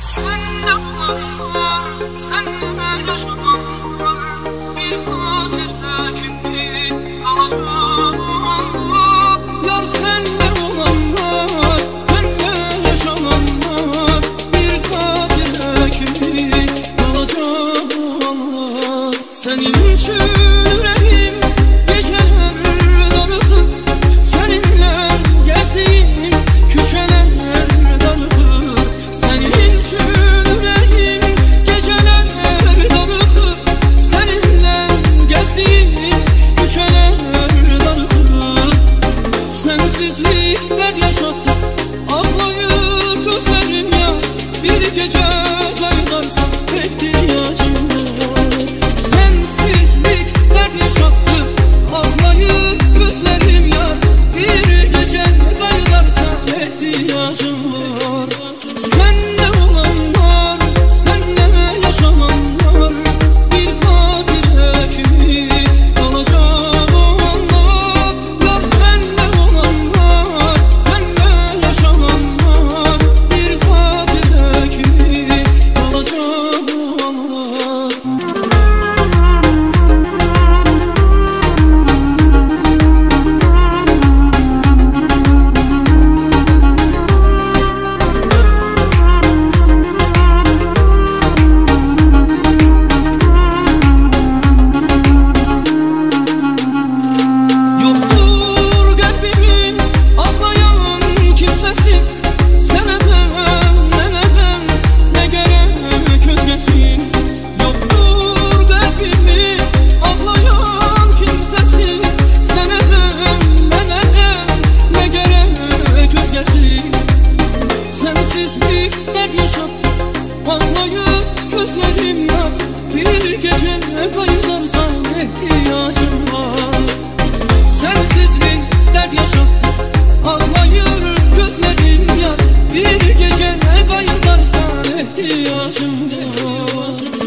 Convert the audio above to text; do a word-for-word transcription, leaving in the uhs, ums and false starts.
Senin için yüreğim geceler darılır, seninle gezdiğim köşeler darılır. Senin için yüreğim geceler darılır, seninle gezdiğim köşeler darılır. Sensizlik dert yaşattı, ağlayır gözlerim ya. Bir gece kaydarsa ihtiyacım var. Sensizlik dert yaşattı, ağlayır gözlerim ya. Bir gece kaydarsan ihtiyacım var. Sensizlik dert yaşattı, ağlayır gözlerim ya. Bir gece kaydarsan ihtiyacım var.